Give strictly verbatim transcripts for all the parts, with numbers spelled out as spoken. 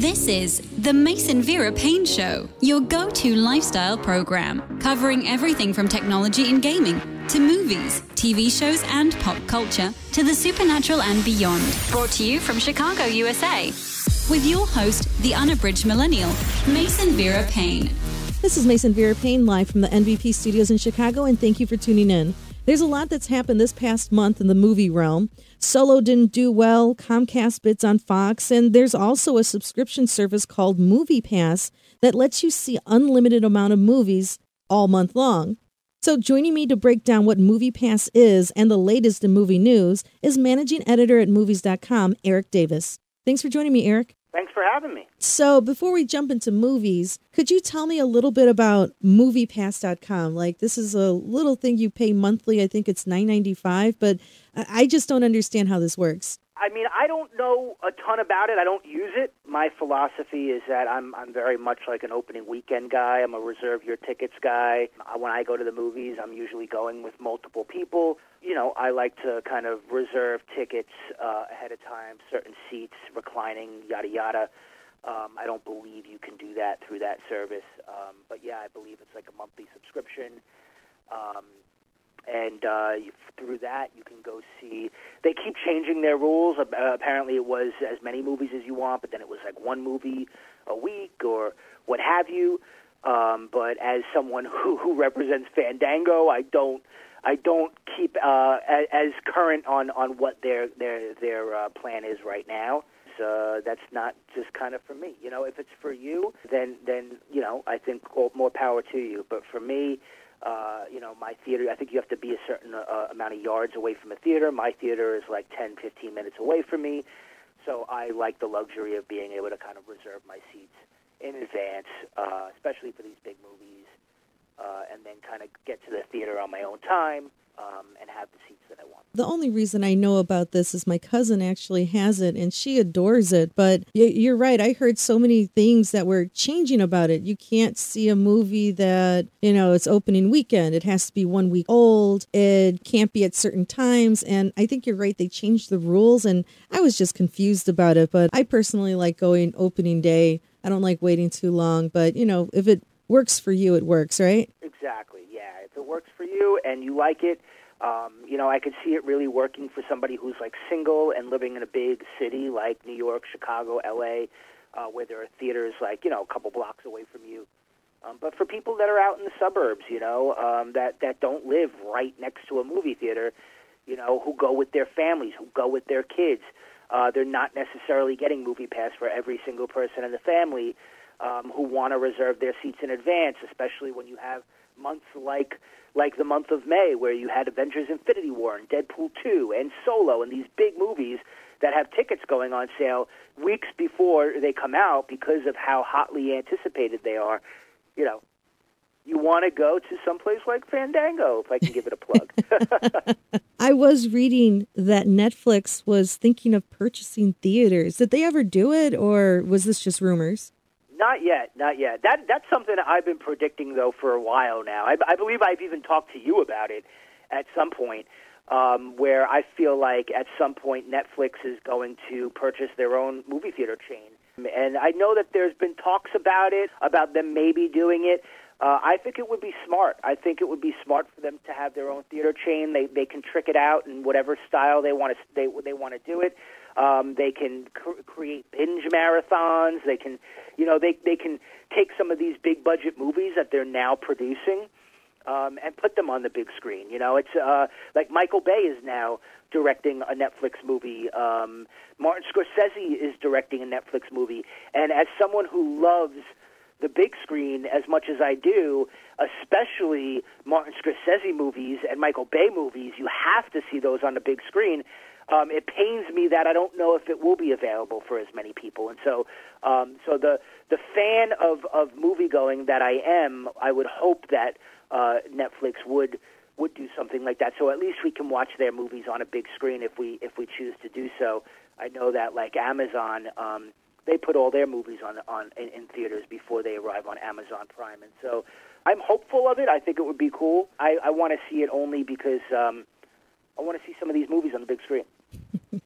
This is the Mason Vera Payne Show, your go-to lifestyle program, covering everything from technology and gaming to movies, T V shows, and pop culture to the supernatural and beyond. Brought to you from Chicago, U S A, with your host, the unabridged millennial, Mason Vera Payne. This is Mason Vera Payne, live from the N V P studios in Chicago, and thank you for tuning in. There's a lot that's happened this past month in the movie realm. Solo didn't do well, Comcast bids on Fox, and there's also a subscription service called Movie Pass that lets you see unlimited amount of movies all month long. So joining me to break down what Movie Pass is and the latest in movie news is managing editor at movies dot com, Eric Davis. Thanks for joining me, Eric. Thanks for having me. So before we jump into movies, could you tell me a little bit about movie pass dot com? Like, this is a little thing you pay monthly. I think it's nine ninety-five, but I just don't understand how this works. I mean, I don't know a ton about it. I don't use it. My philosophy is that I'm I'm very much like an opening weekend guy. I'm a reserve your tickets guy. When I go to the movies, I'm usually going with multiple people. You know, I like to kind of reserve tickets uh, ahead of time, certain seats, reclining, yada, yada. Um, I don't believe you can do that through that service. Um, but, yeah, I believe it's like a monthly subscription. Um, and uh, you, through that, you can go see. They keep changing their rules. Uh, apparently it was as many movies as you want, but then it was like one movie a week or what have you. Um, but as someone who, who represents Fandango, I don't I don't keep uh, as, as current on, on what their their their uh, plan is right now. So that's not just kind of for me. You know, if it's for you, then then you know I think more power to you. But for me, uh, you know, my theater, I think you have to be a certain uh, amount of yards away from a theater. My theater is like ten, fifteen minutes away from me, so I like the luxury of being able to kind of reserve my seats in advance, uh, especially for these big movies. Uh, and then kind of get to the theater on my own time um, and have the seats that I want. The only reason I know about this is my cousin actually has it, and she adores it. But you're right. I heard so many things that were changing about it. You can't see a movie that, you know, it's opening weekend. It has to be one week old. It can't be at certain times. And I think you're right. They changed the rules, and I was just confused about it. But I personally like going opening day. I don't like waiting too long. But, you know, if it works for you, it works, right? Exactly, yeah. If it works for you and you like it, um, you know, I could see it really working for somebody who's like single and living in a big city like New York, Chicago, L A, uh, where there are theaters like, you know, a couple blocks away from you. Um, but for people that are out in the suburbs, you know, um, that, that don't live right next to a movie theater, you know, who go with their families, who go with their kids, uh, they're not necessarily getting Movie Pass for every single person in the family. Um, who want to reserve their seats in advance, especially when you have months like like the month of May, where you had Avengers Infinity War and Deadpool two and Solo and these big movies that have tickets going on sale weeks before they come out because of how hotly anticipated they are. You know, you want to go to someplace like Fandango, if I can give it a plug. I was reading that Netflix was thinking of purchasing theaters. Did they ever do it, or was this just rumors? Not yet, not yet. That That's something that I've been predicting, though, for a while now. I, I believe I've even talked to you about it at some point, um, where I feel like at some point Netflix is going to purchase their own movie theater chain. And I know that there's been talks about it, about them maybe doing it. Uh, I think it would be smart. I think it would be smart for them to have their own theater chain. They they can trick it out in whatever style they want to they they want to do it. Um, they can cr- create binge marathons. They can, you know, they they can take some of these big budget movies that they're now producing um, and put them on the big screen. You know, it's uh, like Michael Bay is now directing a Netflix movie. Um, Martin Scorsese is directing a Netflix movie. And as someone who loves the big screen as much as I do, especially Martin Scorsese movies and Michael Bay movies, you have to see those on the big screen. Um, it pains me that I don't know if it will be available for as many people. And so um, so the the fan of, of movie-going that I am, I would hope that uh, Netflix would would do something like that. So at least we can watch their movies on a big screen if we if we choose to do so. I know that, like Amazon, um, they put all their movies on on in, in theaters before they arrive on Amazon Prime. And so I'm hopeful of it. I think it would be cool. I, I want to see it only because um, I want to see some of these movies on the big screen.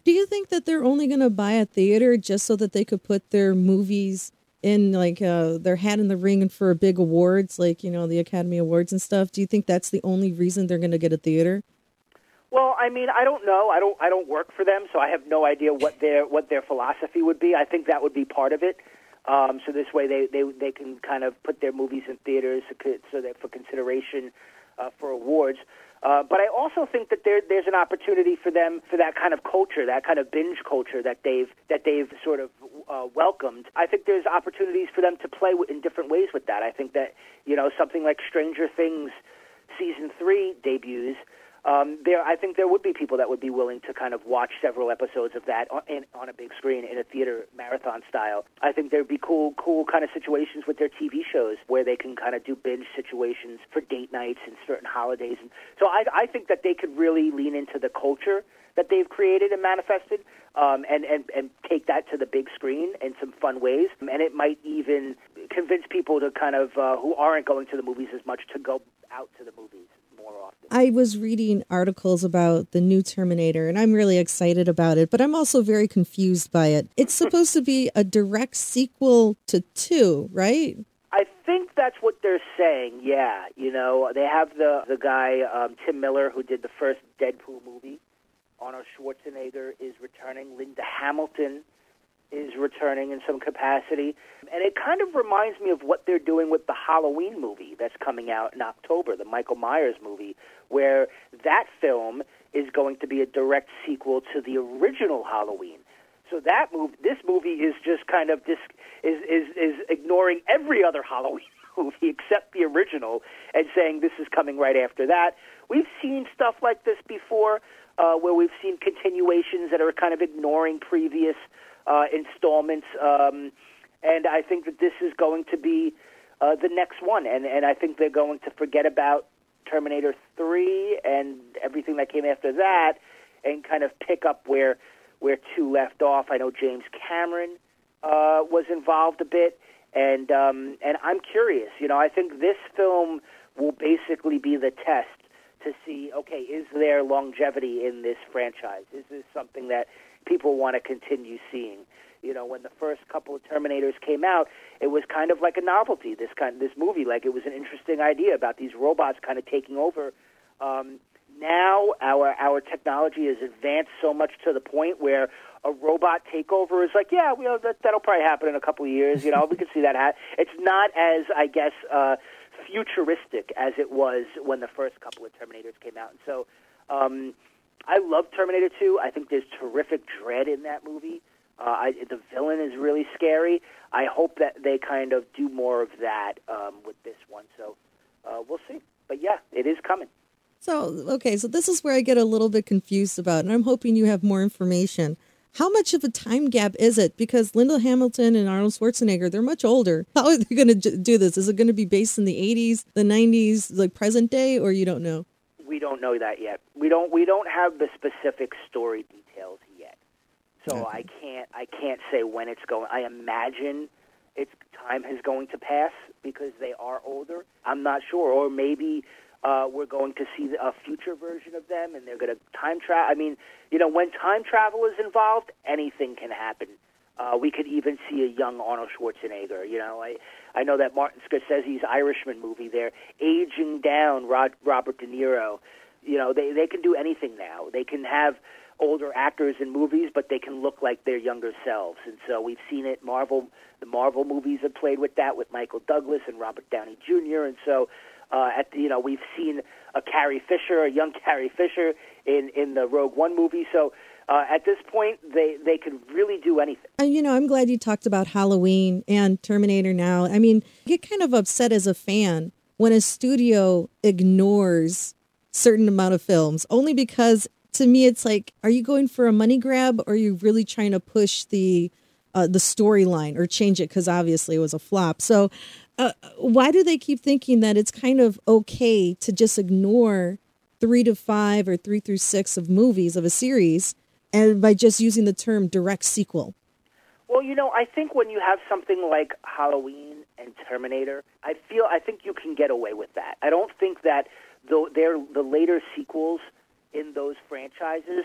Do you think that they're only going to buy a theater just so that they could put their movies in, like, uh, their hat in the ring and for big awards, like, you know, the Academy Awards and stuff? Do you think that's the only reason they're going to get a theater? Well, I mean, I don't know. I don't. I don't work for them, so I have no idea what their what their philosophy would be. I think that would be part of it. Um, so this way, they, they they can kind of put their movies in theaters so that for consideration uh, for awards. Uh, but I also think that there there's an opportunity for them for that kind of culture, that kind of binge culture that they've that they've sort of uh, welcomed. I think there's opportunities for them to play in different ways with that. I think that, you know, something like Stranger Things season three debuts. Um, there, I think there would be people that would be willing to kind of watch several episodes of that on, in, on a big screen in a theater marathon style. I think there'd be cool, cool kind of situations with their T V shows where they can kind of do binge situations for date nights and certain holidays. And so I, I think that they could really lean into the culture that they've created and manifested, um, and, and, and take that to the big screen in some fun ways. And it might even convince people to kind of, uh, who aren't going to the movies as much, to go out to the movies more often. I was reading articles about the new Terminator, and I'm really excited about it, but I'm also very confused by it. It's supposed to be a direct sequel to two, right? I think that's what they're saying, yeah. You know, they have the, the guy, um, Tim Miller, who did the first Deadpool movie. Arnold Schwarzenegger is returning. Linda Hamilton is returning in some capacity. And it kind of reminds me of what they're doing with the Halloween movie that's coming out in October, the Michael Myers movie, where that film is going to be a direct sequel to the original Halloween. So that move, this movie is just kind of this is, is is ignoring every other Halloween movie except the original and saying this is coming right after that. We've seen stuff like this before, uh, where we've seen continuations that are kind of ignoring previous uh, installments, um, and I think that this is going to be uh, the next one, and, and I think they're going to forget about Terminator three and everything that came after that and kind of pick up where where two left off. I know James Cameron uh, was involved a bit, and um, and I'm curious. You know, I think this film will basically be the test to see, okay, is there longevity in this franchise? Is this something that people want to continue seeing? You know, when the first couple of Terminators came out, it was kind of like a novelty, this kind this movie. Like, it was an interesting idea about these robots kind of taking over. Um, now our our technology has advanced so much to the point where a robot takeover is like, yeah, you know, that, that'll probably happen in a couple of years. You know, we can see that happen. It's not as, I guess, uh, futuristic as it was when the first couple of Terminators came out. And so um, I love Terminator two. I think there's terrific dread in that movie. Uh, I, the villain is really scary. I hope that they kind of do more of that um, with this one. So uh, we'll see. But yeah, it is coming. So, okay, so this is where I get a little bit confused about, and I'm hoping you have more information. How much of a time gap is it? Because Linda Hamilton and Arnold Schwarzenegger, they're much older. How are they going to do this? Is it going to be based in the eighties, the nineties, like present day, or you don't know? We don't know that yet. We don't. We don't have the specific story details yet. So okay. I can't. I can't say when it's going. I imagine its time is going to pass because they are older. I'm not sure, or maybe. Uh, we're going to see a future version of them, and they're going to time travel. I mean, you know, when time travel is involved, anything can happen. Uh, we could even see a young Arnold Schwarzenegger. You know, I I know that Martin Scorsese's Irishman movie, they're aging down Rod, Robert De Niro. You know, they, they can do anything now. They can have older actors in movies, but they can look like their younger selves. And so we've seen it. Marvel, the Marvel movies have played with that with Michael Douglas and Robert Downey Junior And so Uh, at the, you know, we've seen a Carrie Fisher, a young Carrie Fisher in, in the Rogue One movie. So uh, at this point, they, they can really do anything. And, you know, I'm glad you talked about Halloween and Terminator now. I mean, I get kind of upset as a fan when a studio ignores certain amount of films, only because to me it's like, are you going for a money grab, or are you really trying to push the uh, the storyline or change it because obviously it was a flop? So Uh, why do they keep thinking that it's kind of okay to just ignore three to five or three through six of movies of a series, and by just using the term direct sequel? Well, you know, I think when you have something like Halloween and Terminator, I feel I think you can get away with that. I don't think that the, they're, the later sequels in those franchises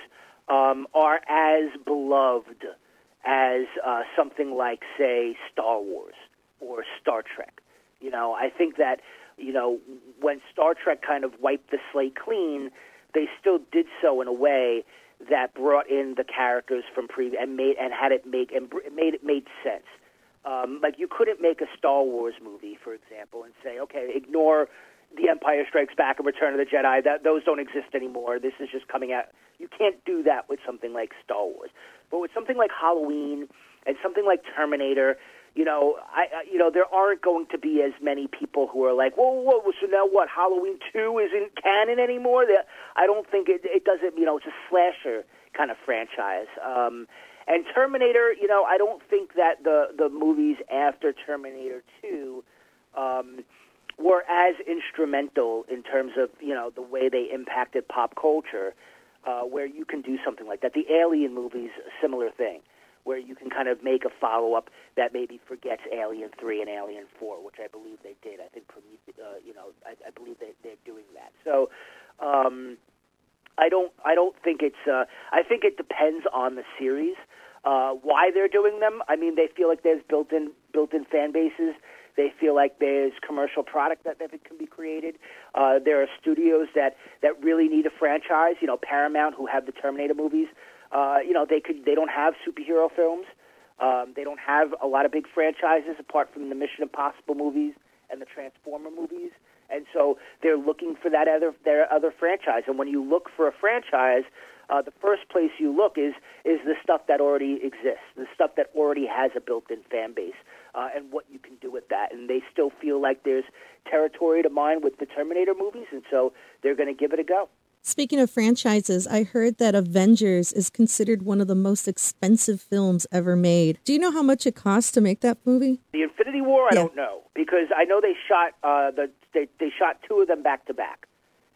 um, are as beloved as uh, something like, say, Star Wars or Star Trek. You know, I think that, you know, when Star Trek kind of wiped the slate clean, they still did so in a way that brought in the characters from previous and made and had it make and made it made sense. Um, like you couldn't make a Star Wars movie, for example, and say, okay, ignore The Empire Strikes Back and Return of the Jedi. That those don't exist anymore. This is just coming out. You can't do that with something like Star Wars, but with something like Halloween and something like Terminator. You know, I, I you know there aren't going to be as many people who are like, whoa, whoa, whoa, so now what? Halloween two isn't canon anymore. That I don't think it. It doesn't. You know, it's a slasher kind of franchise. Um, and Terminator, you know, I don't think that the the movies after Terminator two um, were as instrumental in terms of you know the way they impacted pop culture, uh, where you can do something like that. The Alien movies, a similar thing, where you can kind of make a follow-up that maybe forgets Alien three and Alien four, which I believe they did. I think, uh, you know, I, I believe they, they're doing that. So um, I don't I don't think it's, uh, I think it depends on the series, uh, why they're doing them. I mean, they feel like there's built-in built-in fan bases. They feel like there's commercial product that, that can be created. Uh, there are studios that, that really need a franchise, you know, Paramount, who have the Terminator movies. Uh, you know, they could. They don't have superhero films. Um, they don't have a lot of big franchises apart from the Mission Impossible movies and the Transformer movies. And so they're looking for that other their other franchise. And when you look for a franchise, uh, the first place you look is is the stuff that already exists, the stuff that already has a built-in fan base, uh, and what you can do with that. And they still feel like there's territory to mine with the Terminator movies, and so they're going to give it a go. Speaking of franchises, I heard that Avengers is considered one of the most expensive films ever made. Do you know how much it costs to make that movie? The Infinity War, I yeah. don't know, because I know they shot uh, the they, they shot two of them back to back.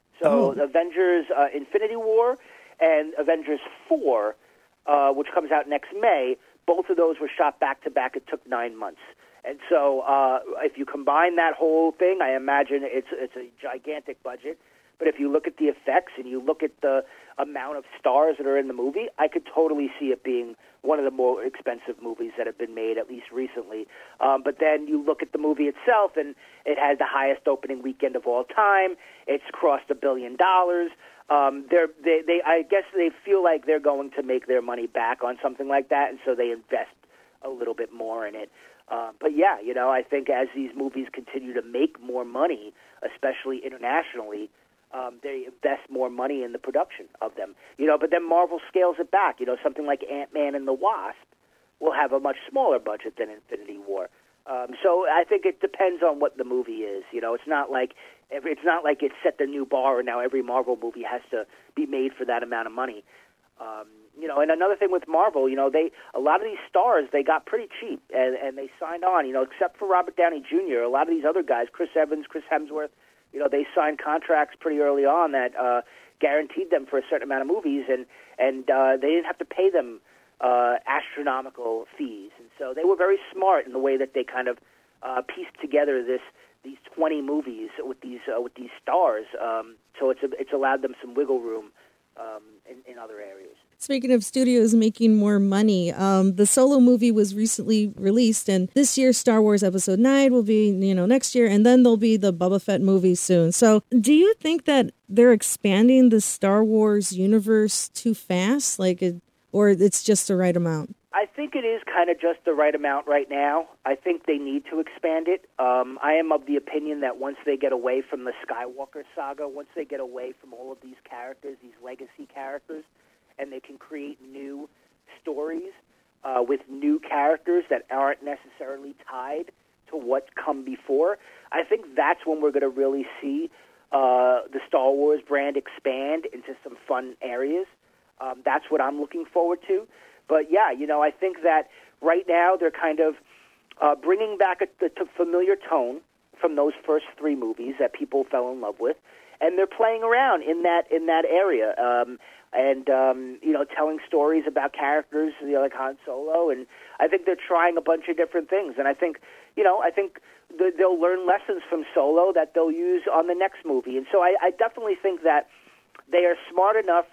So oh. Avengers uh, Infinity War and Avengers four, uh, which comes out next May, both of those were shot back to back. It took nine months. And so uh, if you combine that whole thing, I imagine it's it's a gigantic budget. But if you look at the effects and you look at the amount of stars that are in the movie, I could totally see it being one of the more expensive movies that have been made, at least recently. Um, but then you look at the movie itself, and it has the highest opening weekend of all time. It's crossed a billion dollars. Um, they're, they, they, I guess they feel like they're going to make their money back on something like that, and so they invest a little bit more in it. Uh, but yeah, you know, I think as these movies continue to make more money, especially internationally, Um, they invest more money in the production of them, you know. But then Marvel scales it back. You know, something like Ant-Man and the Wasp will have a much smaller budget than Infinity War. Um, so I think it depends on what the movie is. You know, it's not like it's not like it's set the new bar, and now every Marvel movie has to be made for that amount of money. Um, you know, and another thing with Marvel, you know, they a lot of these stars they got pretty cheap, and, and they signed on. You know, except for Robert Downey Junior, a lot of these other guys, Chris Evans, Chris Hemsworth. You know, they signed contracts pretty early on that uh, guaranteed them for a certain amount of movies, and and uh, they didn't have to pay them uh, astronomical fees. And so they were very smart in the way that they kind of uh, pieced together this these twenty movies with these uh, with these stars. Um, so it's a, it's allowed them some wiggle room um, in, in other areas. Speaking of studios making more money, um, the Solo movie was recently released, and this year Star Wars Episode nine will be, you know, next year, and then there'll be the Boba Fett movie soon. So do you think that they're expanding the Star Wars universe too fast, like, it, or it's just the right amount? I think it is kind of just the right amount right now. I think they need to expand it. Um, I am of the opinion that once they get away from the Skywalker saga, once they get away from all of these characters, these legacy characters, and they can create new stories uh, with new characters that aren't necessarily tied to what's come before, I think that's when we're going to really see uh, the Star Wars brand expand into some fun areas. Um, that's what I'm looking forward to. But, yeah, you know, I think that right now they're kind of uh, bringing back a, the familiar tone from those first three movies that people fell in love with, and they're playing around in that in that area. Um, and, um, you know, telling stories about characters, you know, like Han Solo. And I think they're trying a bunch of different things. And I think, you know, I think th- they'll learn lessons from Solo that they'll use on the next movie. And so I, I definitely think that they are smart enough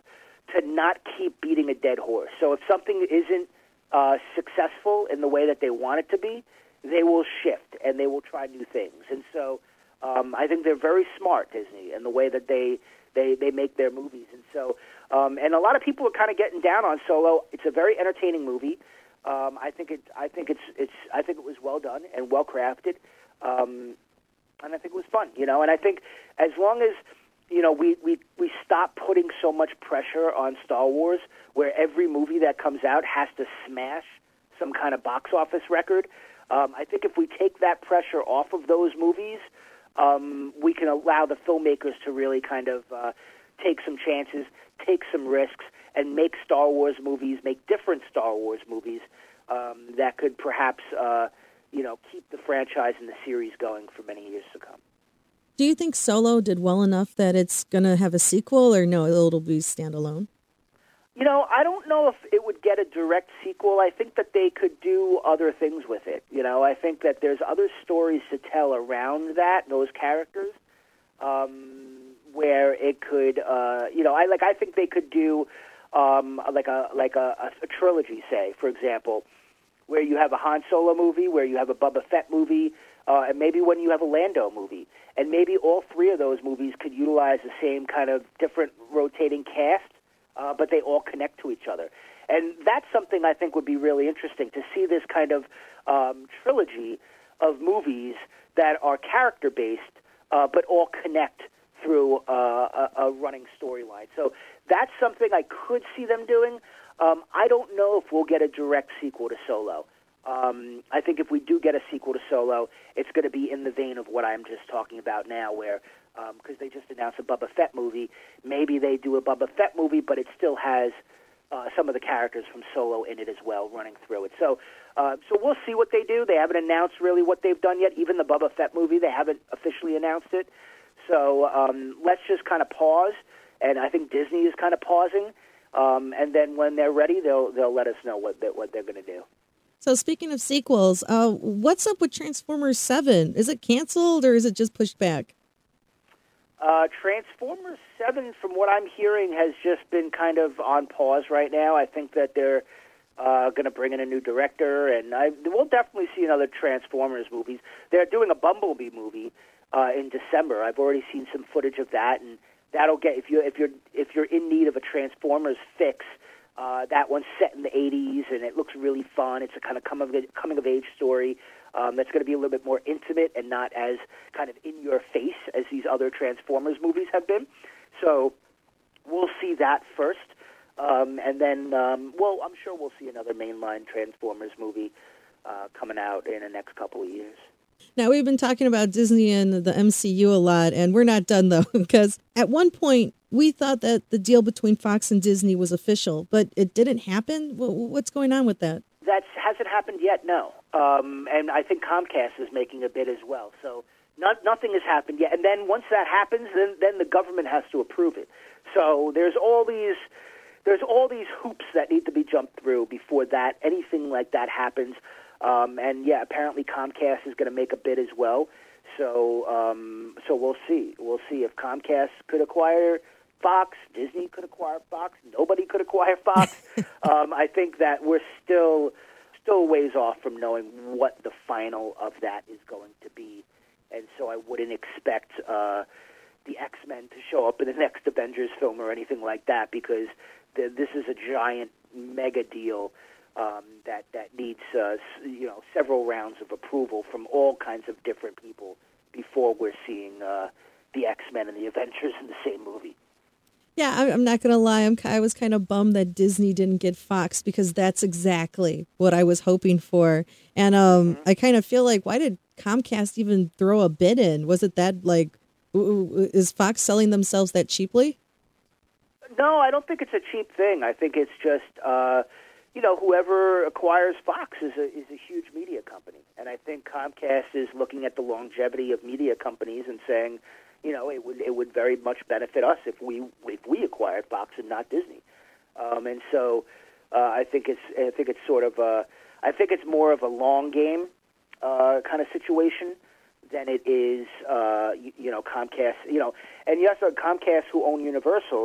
to not keep beating a dead horse. So if something isn't uh, successful in the way that they want it to be, they will shift and they will try new things. And so um, I think they're very smart, Disney, in the way that they they, they make their movies. And so um, and a lot of people are kind of getting down on Solo. It's a very entertaining movie. Um, I think it. I think it's. It's. I think it was well done and well crafted, um, and I think it was fun. You know, and I think as long as you know we, we, we stop putting so much pressure on Star Wars, where every movie that comes out has to smash some kind of box office record. Um, I think if we take that pressure off of those movies, um, we can allow the filmmakers to really kind of uh, take some chances, take some risks, and make Star Wars movies, make different Star Wars movies um, that could perhaps, uh, you know, keep the franchise and the series going for many years to come. Do you think Solo did well enough that it's going to have a sequel, or no, it'll be standalone? You know, I don't know if it would get a direct sequel. I think that they could do other things with it. You know, I think that there's other stories to tell around that, those characters, um, where it could, uh, you know, I like. I think they could do um, like a like a, a, a trilogy, say, for example, where you have a Han Solo movie, where you have a Boba Fett movie, uh, and maybe when you have a Lando movie. And maybe all three of those movies could utilize the same kind of different rotating cast, uh, but they all connect to each other. And that's something I think would be really interesting, to see this kind of um, trilogy of movies that are character-based, uh, but all connect through uh, a, a running storyline. So that's something I could see them doing. Um, I don't know if we'll get a direct sequel to Solo. Um, I think if we do get a sequel to Solo, it's going to be in the vein of what I'm just talking about now, where, because um, they just announced a Boba Fett movie, maybe they do a Boba Fett movie, but it still has uh, some of the characters from Solo in it as well running through it. So uh, so we'll see what they do. They haven't announced really what they've done yet. Even the Boba Fett movie, they haven't officially announced it. So um, let's just kind of pause, and I think Disney is kind of pausing, um, and then when they're ready, they'll they'll let us know what they, what they're going to do. So speaking of sequels, uh, what's up with Transformers seven? Is it canceled or is it just pushed back? Uh, Transformers seven, from what I'm hearing, has just been kind of on pause right now. I think that they're uh, going to bring in a new director, and I, we'll definitely see another Transformers movies. They're doing a Bumblebee movie uh, in December. I've already seen some footage of that, and that'll get if you if you're if you're in need of a Transformers fix. Uh, that one's set in the eighties, and it looks really fun. It's a kind of coming-of-age story um, that's going to be a little bit more intimate and not as kind of in-your-face as these other Transformers movies have been. So we'll see that first, um, and then, um, well, I'm sure we'll see another mainline Transformers movie uh, coming out in the next couple of years. Now, we've been talking about Disney and the M C U a lot, and we're not done, though, because at one point, we thought that the deal between Fox and Disney was official, but it didn't happen. What's going on with that? That hasn't happened yet, no. Um, and I think Comcast is making a bid as well. So not, nothing has happened yet. And then once that happens, then, then the government has to approve it. So there's all these there's all these hoops that need to be jumped through before that anything like that happens. Um, and yeah, apparently Comcast is going to make a bid as well. So um, so we'll see. We'll see if Comcast could acquire Fox, Disney could acquire Fox, nobody could acquire Fox. um, I think that we're still still ways off from knowing what the final of that is going to be. And so I wouldn't expect uh, the X-Men to show up in the next Avengers film or anything like that, because the, this is a giant mega deal um, that, that needs uh, you know several rounds of approval from all kinds of different people before we're seeing uh, the X-Men and the Avengers in the same movie. Yeah, I'm not going to lie. I'm, I was kind of bummed that Disney didn't get Fox, because that's exactly what I was hoping for. And um, mm-hmm. I kind of feel like, why did Comcast even throw a bid in? Was it that, like, is Fox selling themselves that cheaply? No, I don't think it's a cheap thing. I think it's just, uh, you know, whoever acquires Fox is a, is a huge media company. And I think Comcast is looking at the longevity of media companies and saying, you know, it would it would very much benefit us if we if we acquired Fox and not Disney, um, and so uh, I think it's I think it's sort of a, I think it's more of a long game uh, kind of situation than it is uh, you, you know Comcast, you know, and yes, uh, Comcast, who own Universal,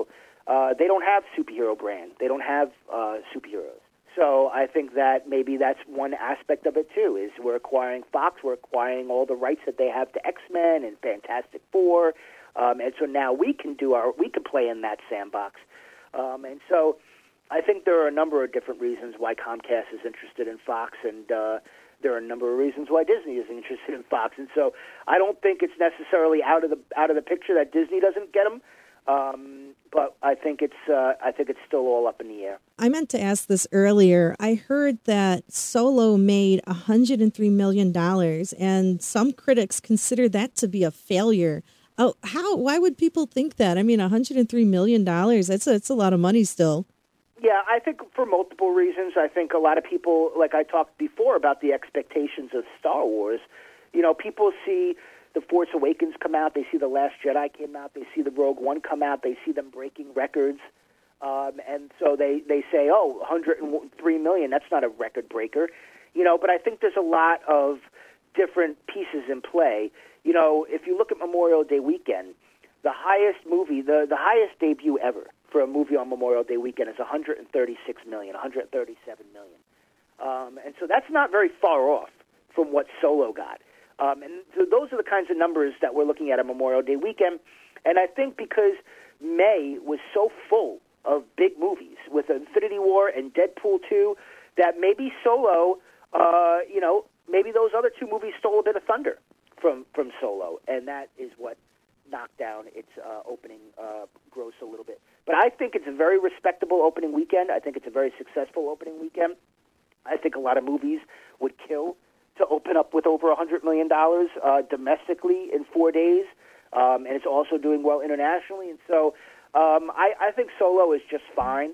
uh, they don't have superhero brand. They don't have uh, superheroes. So I think that maybe that's one aspect of it, too, is we're acquiring Fox, we're acquiring all the rights that they have to X-Men and Fantastic Four, um, and so now we can do our, we can play in that sandbox. Um, and so I think there are a number of different reasons why Comcast is interested in Fox, and uh, there are a number of reasons why Disney is interested in Fox. And so I don't think it's necessarily out of the out of the picture that Disney doesn't get them. Um, but I think it's uh, I think it's still all up in the air. I meant to ask this earlier. I heard that Solo made one hundred three million dollars, and some critics consider that to be a failure. Oh, how? Why would people think that? I mean, one hundred three million dollars, that's a, that's a lot of money still. Yeah, I think for multiple reasons. I think a lot of people, like I talked before about the expectations of Star Wars, you know, people see The Force Awakens come out, they see The Last Jedi came out, they see the Rogue One come out, they see them breaking records, um, and so they, they say, oh, one hundred three million dollars, that's not a record breaker. You know, but I think there's a lot of different pieces in play. You know, if you look at Memorial Day weekend, the highest movie, the, the highest debut ever for a movie on Memorial Day weekend is one hundred thirty-six million dollars, one hundred thirty-seven million dollars. Um, and so that's not very far off from what Solo got. Um, and so those are the kinds of numbers that we're looking at on Memorial Day weekend. And I think because May was so full of big movies with Infinity War and Deadpool two, that maybe Solo, uh, you know, maybe those other two movies stole a bit of thunder from, from Solo. And that is what knocked down its uh, opening uh, gross a little bit. But I think it's a very respectable opening weekend. I think it's a very successful opening weekend. I think a lot of movies would kill to open up with over one hundred million dollars uh, domestically in four days, um, and it's also doing well internationally. And so um, I, I think Solo is just fine.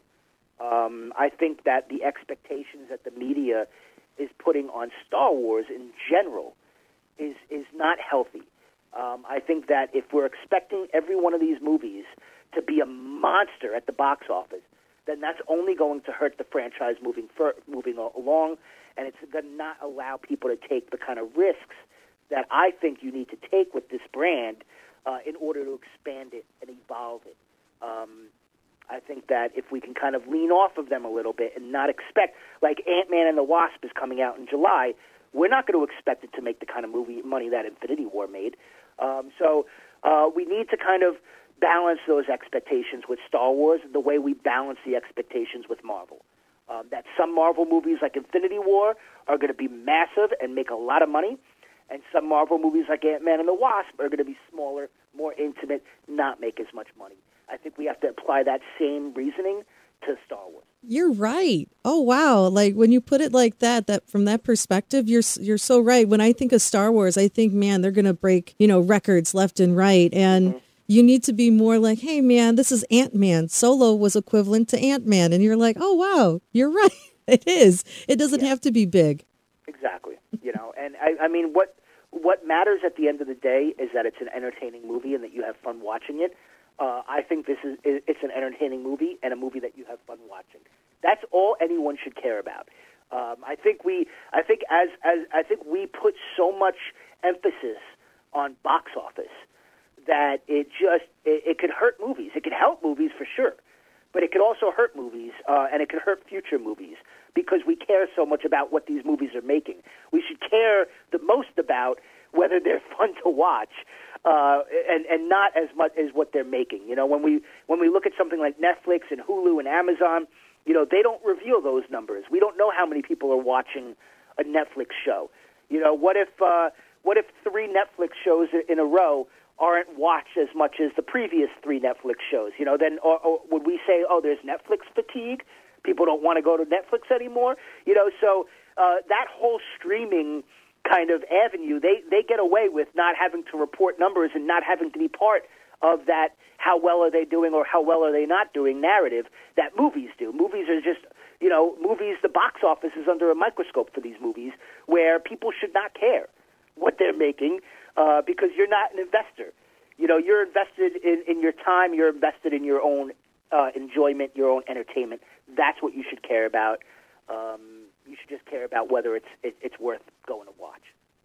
Um, I think that the expectations that the media is putting on Star Wars in general is is not healthy. Um, I think that if we're expecting every one of these movies to be a monster at the box office, then that's only going to hurt the franchise moving for, moving along, and it's going to not allow people to take the kind of risks that I think you need to take with this brand uh, in order to expand it and evolve it. Um, I think that if we can kind of lean off of them a little bit and not expect, like Ant-Man and the Wasp is coming out in July, we're not going to expect it to make the kind of movie money that Infinity War made. Um, so uh, we need to kind of balance those expectations with Star Wars the way we balance the expectations with Marvel. Um, that some Marvel movies like Infinity War are going to be massive and make a lot of money, and some Marvel movies like Ant-Man and the Wasp are going to be smaller, more intimate, not make as much money. I think we have to apply that same reasoning to Star Wars. You're right. Oh, wow. Like when you put it like that, that from that perspective, you're you're so right. When I think of Star Wars, I think, man, they're going to break, you know, records left and right. And mm-hmm. you need to be more like, hey, man, this is Ant-Man. Solo was equivalent to Ant-Man. And you're like, oh, wow, you're right. It is. It doesn't yeah. have to be big. Exactly. You know, and I, I mean, what what matters at the end of the day is that it's an entertaining movie and that you have fun watching it. Uh, I think this is it's an entertaining movie and a movie that you have fun watching. That's all anyone should care about. Um, I think we, I think as as I think we put so much emphasis on box office that it just it, it could hurt movies. It could help movies for sure, but it could also hurt movies uh, and it could hurt future movies because we care so much about what these movies are making. We should care the most about whether they're fun to watch. Uh, and, and not as much as what they're making. You know, when we when we look at something like Netflix and Hulu and Amazon, you know, they don't reveal those numbers. We don't know how many people are watching a Netflix show. You know, what if uh, what if three Netflix shows in a row aren't watched as much as the previous three Netflix shows? You know, then or, or would we say, oh, there's Netflix fatigue? People don't want to go to Netflix anymore? You know, so uh, that whole streaming kind of avenue, they, they get away with not having to report numbers and not having to be part of that how well are they doing or how well are they not doing narrative that movies do. Movies are just, you know, movies, the box office is under a microscope for these movies where people should not care what they're making uh, because you're not an investor. You know, you're invested in, in your time, you're invested in your own uh, enjoyment, your own entertainment. That's what you should care about. Um, you should just care about whether it's it, it's worth going to watch.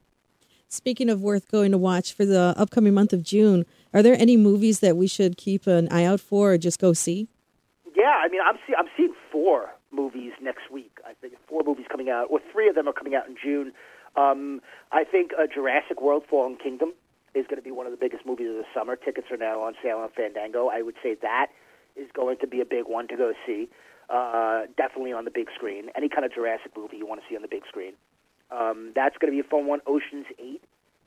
Speaking of worth going to watch for the upcoming month of June, are there any movies that we should keep an eye out for or just go see? Yeah, I mean, I'm see- I'm seeing four movies next week. I think four movies coming out, or three of them are coming out in June. Um, I think uh, Jurassic World: Fallen Kingdom is going to be one of the biggest movies of the summer. Tickets are now on sale on Fandango. I would say that is going to be a big one to go see. Uh, definitely on the big screen. Any kind of Jurassic movie you want to see on the big screen. Um, that's going to be a fun one. Ocean's eight,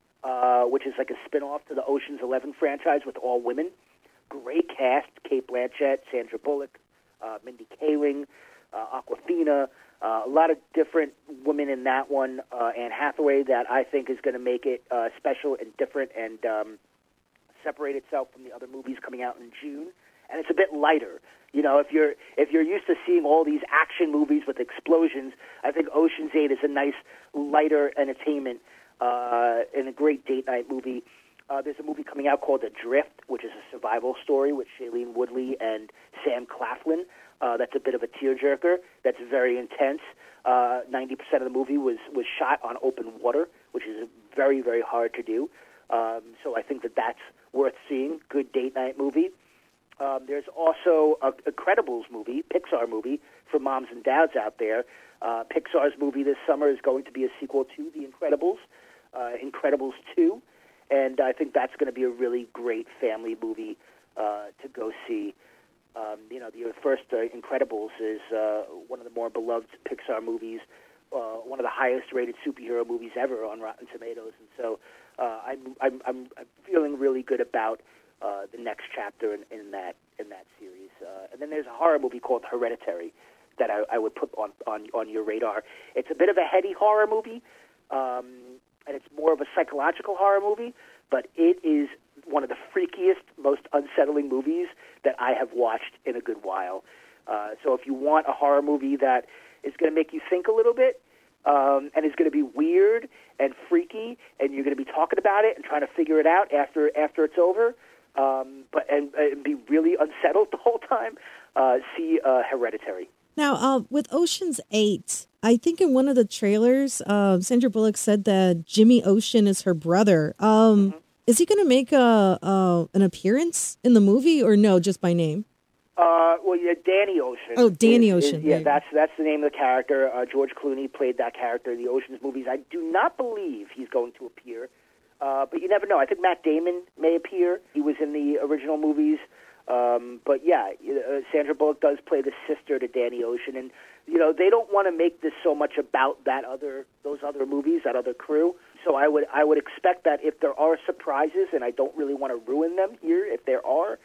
uh, which is like a spin-off to the Ocean's eleven franchise with all women. Great cast: Cate Blanchett, Sandra Bullock, uh, Mindy Kaling, uh, Awkwafina. Uh, a lot of different women in that one. Uh, Anne Hathaway, that I think is going to make it uh, special and different and um, separate itself from the other movies coming out in June. And it's a bit lighter. You know, if you're if you're used to seeing all these action movies with explosions, I think Ocean's eight is a nice, lighter entertainment uh, and a great date night movie. Uh, there's a movie coming out called Adrift, which is a survival story with Shailene Woodley and Sam Claflin. Uh, that's a bit of a tearjerker. That's very intense. Uh, ninety percent of the movie was, was shot on open water, which is very, very hard to do. Um, so I think that that's worth seeing. Good date night movie. Um, there's also a, a Incredibles movie, Pixar movie, for moms and dads out there. Uh, Pixar's movie this summer is going to be a sequel to The Incredibles, uh, Incredibles two. And I think that's going to be a really great family movie uh, to go see. Um, you know, the first uh, Incredibles is uh, one of the more beloved Pixar movies, uh, one of the highest-rated superhero movies ever on Rotten Tomatoes. And so uh, I'm, I'm, I'm feeling really good about uh, the next chapter in, in that in that series. Uh, and then there's a horror movie called Hereditary that I, I would put on, on, on your radar. It's a bit of a heady horror movie. Um, and it's more of a psychological horror movie, but it is one of the freakiest, most unsettling movies that I have watched in a good while. Uh, so if you want a horror movie that is going to make you think a little bit um, and is going to be weird and freaky, and you're going to be talking about it and trying to figure it out after after it's over, um, but and, and be really unsettled the whole time, uh, see uh, Hereditary. Now, uh, with Ocean's eight, I think in one of the trailers, uh, Sandra Bullock said that Jimmy Ocean is her brother. Um, mm-hmm. Is he going to make a, a an appearance in the movie, or no, just by name? Uh, well, yeah, Danny Ocean. Oh, Danny is, Ocean. Is, yeah, that's that's the name of the character. Uh, George Clooney played that character in the Ocean's movies. I do not believe he's going to appear, uh, but you never know. I think Matt Damon may appear. He was in the original movies. Um, but yeah, uh, Sandra Bullock does play the sister to Danny Ocean, and you know they don't want to make this so much about that other those other movies, that other crew. So I would I would expect that if there are surprises, and I don't really want to ruin them here, if there are,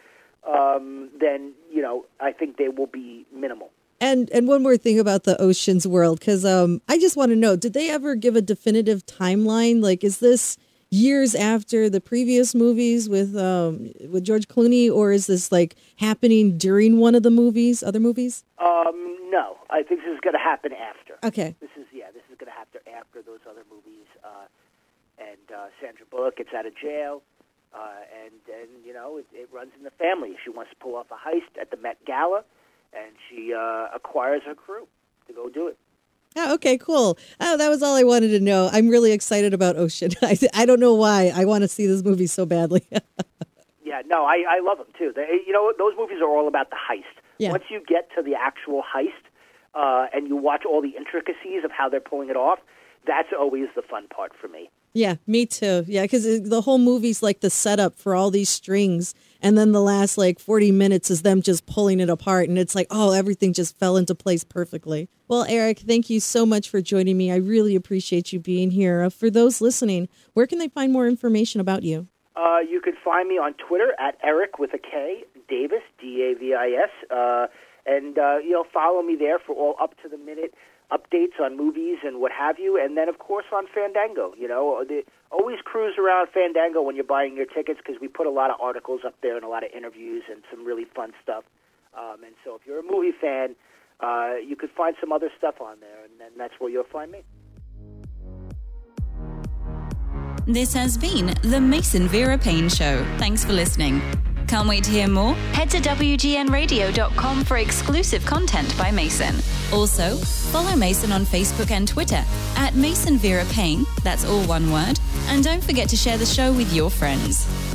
um, then you know I think they will be minimal. And and one more thing about the Ocean's World, because um, I just want to know: did they ever give a definitive timeline? Like, is this years after the previous movies with um, with George Clooney, or is this like happening during one of the movies, other movies? Um, no, I think this is going to happen after. Okay. This is yeah, this is going to happen after those other movies. Uh, and uh, Sandra Bullock gets out of jail, uh, and and you know it, it runs in the family. She wants to pull off a heist at the Met Gala, and she uh, acquires her crew to go do it. Oh, okay, cool. Oh, that was all I wanted to know. I'm really excited about Ocean. I, I don't know why. I want to see this movie so badly. Yeah, no, I, I love them, too. They, you know, those movies are all about the heist. Yeah. Once you get to the actual heist uh, and you watch all the intricacies of how they're pulling it off, that's always the fun part for me. Yeah, me too. Yeah, because the whole movie's like the setup for all these strings. And then the last like forty minutes is them just pulling it apart. And it's like, oh, everything just fell into place perfectly. Well, Eric, thank you so much for joining me. I really appreciate you being here. Uh, for those listening, where can they find more information about you? Uh, you can find me on Twitter at Eric with a K, Davis, D A V I S. Uh, and, uh, you know, follow me there for all up-to-the-minute updates on movies and what have you. And then, of course, on Fandango. You know, the, always cruise around Fandango when you're buying your tickets because we put a lot of articles up there and a lot of interviews and some really fun stuff. Um, and so if you're a movie fan, uh, you could find some other stuff on there, and then that's where you'll find me. This has been The Mason Vera Payne Show. Thanks for listening. Can't wait to hear more? Head to W G N radio dot com for exclusive content by Mason. Also, follow Mason on Facebook and Twitter at Mason Vera Payne, that's all one word, and don't forget to share the show with your friends.